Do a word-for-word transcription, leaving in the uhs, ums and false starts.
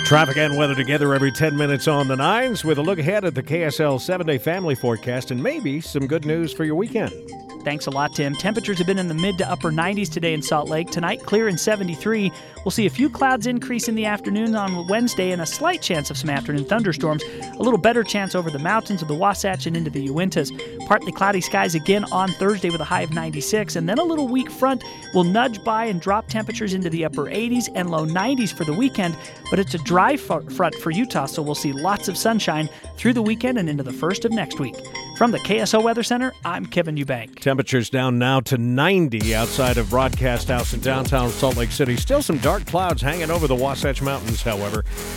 Traffic and weather together every ten minutes on the nines with a look ahead at the K S L seven-day family forecast and maybe some good news for your weekend. Thanks a lot, Tim. Temperatures have been in the mid to upper nineties today in Salt Lake. Tonight, clear and seventy-three. We'll see a few clouds increase in the afternoon on Wednesday and a slight chance of some afternoon thunderstorms. A little better chance over the mountains of the Wasatch and into the Uintas. Partly cloudy skies again on Thursday with a high of ninety-six. And then a little weak front will nudge by and drop temperatures into the upper eighties and low nineties for the weekend. But it's a dry front for Utah, so we'll see lots of sunshine through the weekend and into the first of next week. From the K S L Weather Center, I'm Kevin Eubank. Temperatures down now to ninety outside of Broadcast House in downtown Salt Lake City. Still some dark clouds hanging over the Wasatch Mountains, however.